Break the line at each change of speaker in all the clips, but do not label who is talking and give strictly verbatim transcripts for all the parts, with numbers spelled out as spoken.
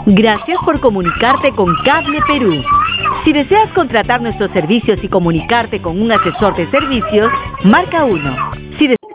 Gracias por comunicarte con Cable Perú. Si deseas contratar nuestros servicios y comunicarte con un asesor de servicios, marca uno. Si des-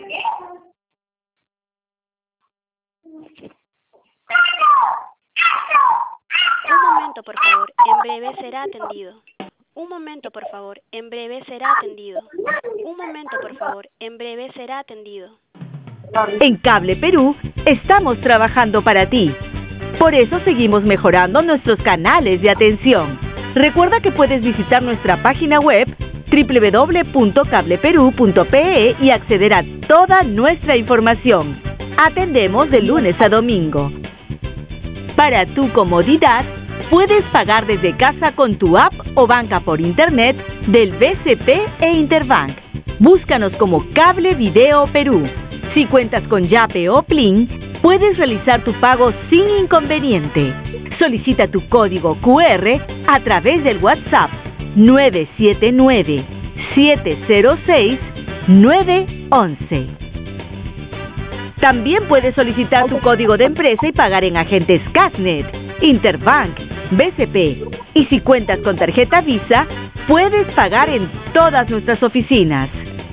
Un momento, por favor. En breve será atendido. Un momento, por favor. En breve será atendido. Un momento, por favor. En breve será atendido.
En Cable Perú estamos trabajando para ti. Por eso seguimos mejorando nuestros canales de atención. Recuerda que puedes visitar nuestra página web doble u doble u doble u punto cable perú punto pe e y acceder a toda nuestra información. Atendemos de lunes a domingo. Para tu comodidad, puedes pagar desde casa con tu app o banca por internet del B C P e Interbank. Búscanos como Cable Video Perú. Si cuentas con Yape o Plin, puedes realizar tu pago sin inconveniente. Solicita tu código cu erre a través del WhatsApp nueve siete nueve, siete cero seis, nueve once. También puedes solicitar tu código de empresa y pagar en agentes Casnet, Interbank, B C P. Y si cuentas con tarjeta Visa, puedes pagar en todas nuestras oficinas.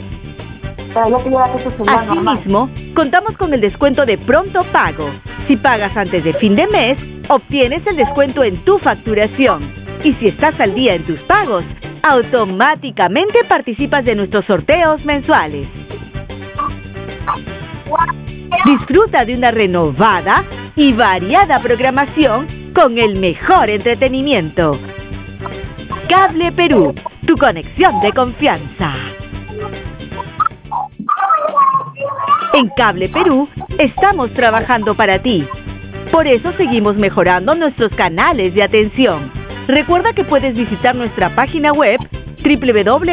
Asimismo, contamos con el descuento de pronto pago. Si pagas antes de fin de mes, obtienes el descuento en tu facturación. Y si estás al día en tus pagos, automáticamente participas de nuestros sorteos mensuales. Disfruta de una renovada y variada programación con el mejor entretenimiento. Cable Perú, tu conexión de confianza. En Cable Perú estamos trabajando para ti. Por eso seguimos mejorando nuestros canales de atención. Recuerda que puedes visitar nuestra página web doble u doble u doble u